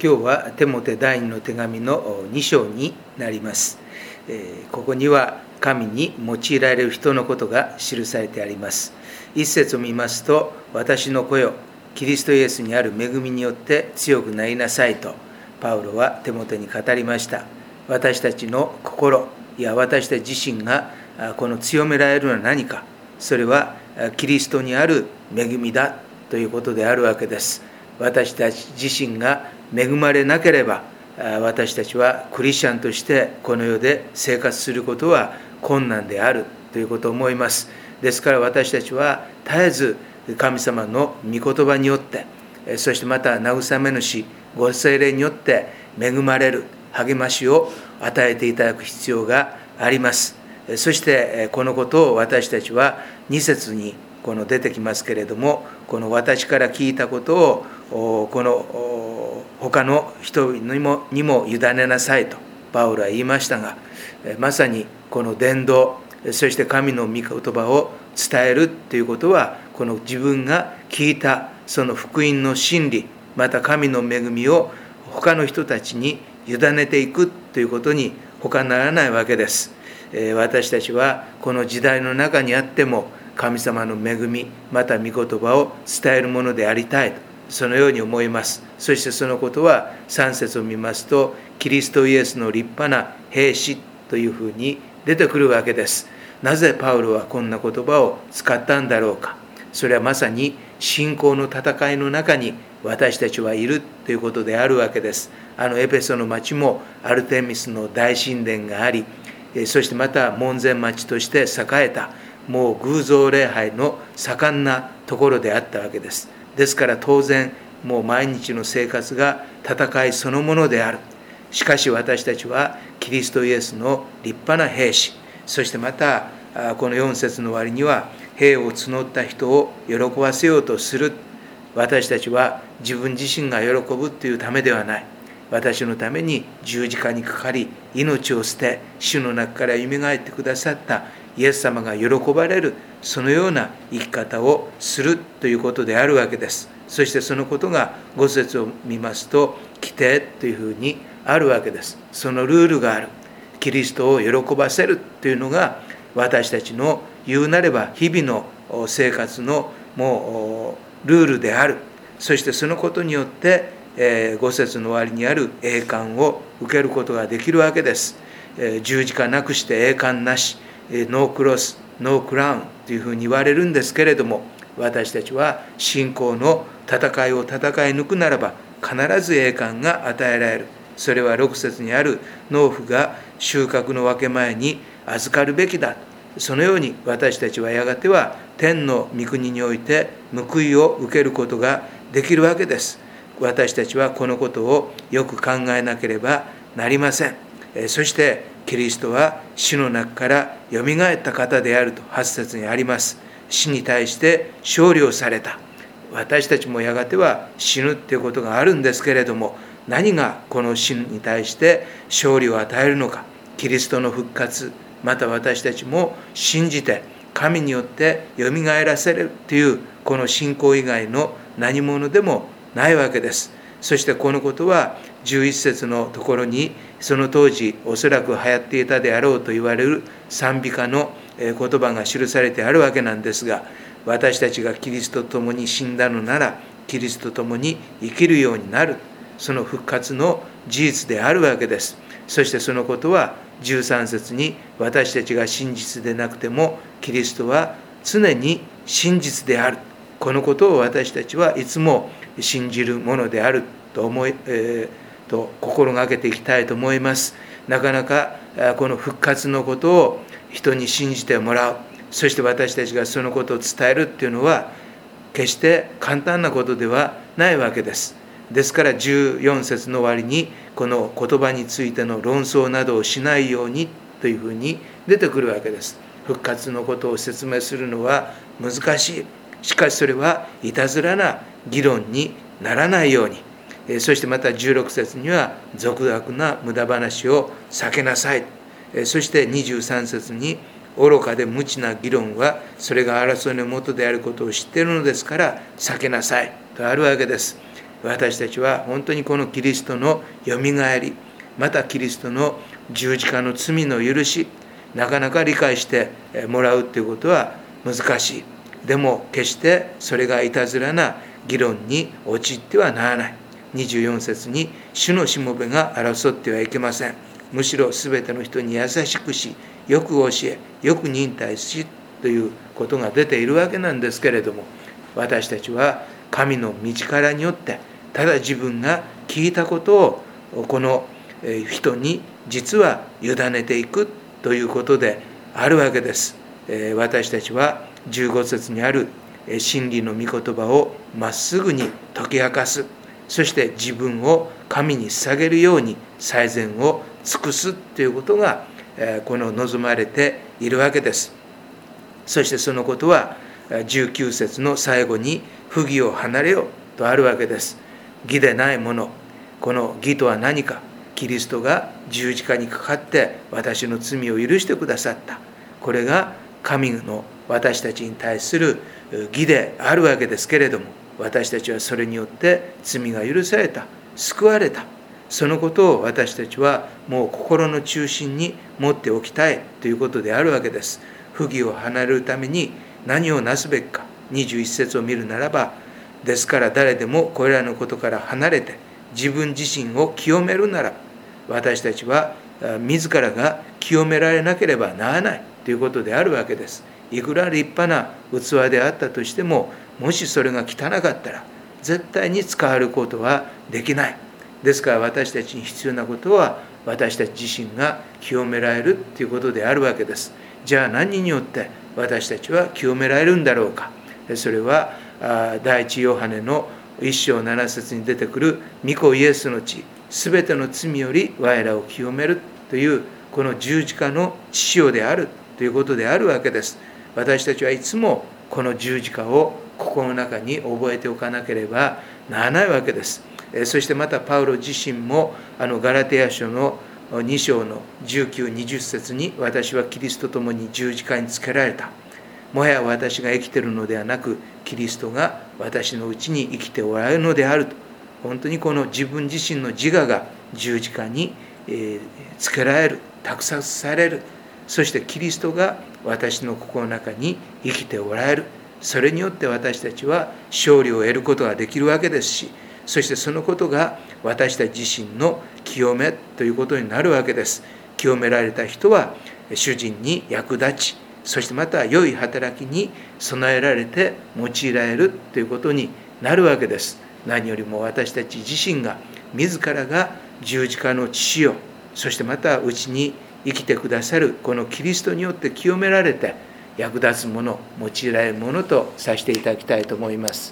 今日はテモテ第2の手紙の2章になります。ここには神に用いられる人のことが記されてあります。一節を見ますと、私の子よ、キリストイエスにある恵みによって強くなりなさいと、パウロはテモテに語りました。私たちの心、いや私たち自身がこの強められるのは何か、それはキリストにある恵みだということであるわけです。私たち自身が恵まれなければ、私たちはクリスチャンとしてこの世で生活することは困難であるということを思います。ですから私たちは絶えず神様の御言葉によって、そしてまた慰め主ご聖霊によって恵まれる励ましを与えていただく必要があります。そしてこのことを私たちは2節に出てきますけれども、この私から聞いたことをこの他の人にも委ねなさいとパウロは言いましたが、まさにこの伝道、そして神の御言葉を伝えるということは、この自分が聞いたその福音の真理、また神の恵みを他の人たちに委ねていくということに他ならないわけです。私たちはこの時代の中にあっても神様の恵み、また御言葉を伝えるものでありたいと、そのように思います。そしてそのことは3節を見ますと、キリストイエスの立派な兵士というふうに出てくるわけです。なぜパウロはこんな言葉を使ったんだろうか。それはまさに信仰の戦いの中に私たちはいるということであるわけです。エペソの町もアルテミスの大神殿があり、そしてまた門前町として栄えた、もう偶像礼拝の盛んなところであったわけです。ですから当然もう毎日の生活が戦いそのものである。しかし私たちはキリストイエスの立派な兵士、そしてまたこの4節の終わりには兵を募った人を喜ばせようとする。私たちは自分自身が喜ぶというためではない。私のために十字架にかかり命を捨て死の中からよみがえってくださったイエス様が喜ばれる、そのような生き方をするということであるわけです。そしてそのことが5節を見ますと規定というふうにあるわけです。そのルールがある。キリストを喜ばせるというのが私たちの言うなれば日々の生活のもうルールである。そしてそのことによって5節の終わりにある栄冠を受けることができるわけです。十字架なくして栄冠なし、ノークロス、ノークラウンというふうに言われるんですけれども、私たちは信仰の戦いを戦い抜くならば必ず栄冠が与えられる。それは6節にある農夫が収穫の分け前に預かるべきだ。そのように私たちはやがては天の御国において報いを受けることができるわけです。私たちはこのことをよく考えなければなりません。そしてキリストは死の中からよみがえった方であると8節にあります。死に対して勝利をされた。私たちもやがては死ぬということがあるんですけれども、何がこの死に対して勝利を与えるのか。キリストの復活、また私たちも信じて神によってよみがえらせるというこの信仰以外の何者でもないわけです。そしてこのことは11節のところにその当時おそらく流行っていたであろうと言われる賛美歌の言葉が記されてあるわけなんですが、私たちがキリストと共に死んだのならキリストと共に生きるようになる、その復活の事実であるわけです。そしてそのことは13節に私たちが真実でなくてもキリストは常に真実である、このことを私たちはいつも信じるものであると心がけていきたいと思います。なかなかこの復活のことを人に信じてもらう、そして私たちがそのことを伝えるっていうのは決して簡単なことではないわけです。ですから14節の終わりにこの言葉についての論争などをしないようにというふうに出てくるわけです。復活のことを説明するのは難しい。しかしそれはいたずらな議論にならないように、そしてまた16節には俗悪な無駄話を避けなさい。そして23節に愚かで無知な議論はそれが争いのもとであることを知っているのですから避けなさいとあるわけです。 私たちは本当にこのキリストのよみがえり、またキリストの十字架の罪の許し、なかなか理解してもらうということは難しい。でも決してそれがいたずらな議論に陥ってはならない。24節に、主のしもべが争ってはいけません。むしろすべての人に優しくし、よく教え、よく忍耐しということが出ているわけなんですけれども、私たちは神の道からによってただ自分が聞いたことをこの人に実は委ねていくということであるわけです。私たちは15節にある真理の御言葉をまっすぐに解き明かす、そして自分を神に捧げるように最善を尽くすということがこの望まれているわけです。そしてそのことは19節の最後に不義を離れよとあるわけです。義でないもの、この義とは何か、キリストが十字架にかかって私の罪を許してくださった、これが神の私たちに対する義であるわけですけれども、私たちはそれによって罪が許された、救われた、そのことを私たちはもう心の中心に持っておきたいということであるわけです。不義を離れるために何をなすべきか、21節を見るならば、ですから誰でもこれらのことから離れて自分自身を清めるなら、私たちは自らが清められなければならないということであるわけです。いくら立派な器であったとしても、もしそれが汚かったら絶対に使われることはできない。ですから私たちに必要なことは、私たち自身が清められるということであるわけです。じゃあ何によって私たちは清められるんだろうか。それは第一ヨハネの1章7節に出てくる御子イエスの血、すべての罪より我らを清めるというこの十字架の血潮であるということであるわけです。私たちはいつもこの十字架を心の中に覚えておかなければならないわけです。そしてまたパウロ自身もガラテヤ書の2章の19、20節に、私はキリストと共に十字架につけられた。もはや私が生きているのではなく、キリストが私のうちに生きておられるのであると。本当にこの自分自身の自我が十字架につけられる、託される。そしてキリストが私の心の中に生きておられる。それによって私たちは勝利を得ることができるわけですし、そしてそのことが私たち自身の清めということになるわけです。清められた人は主人に役立ち、そしてまた良い働きに備えられて用いられるということになるわけです。何よりも私たち自身が自らが十字架の血を、そしてまたうちに生きてくださるこのキリストによって清められて役立つもの、用いられるものとさせていただきたいと思います。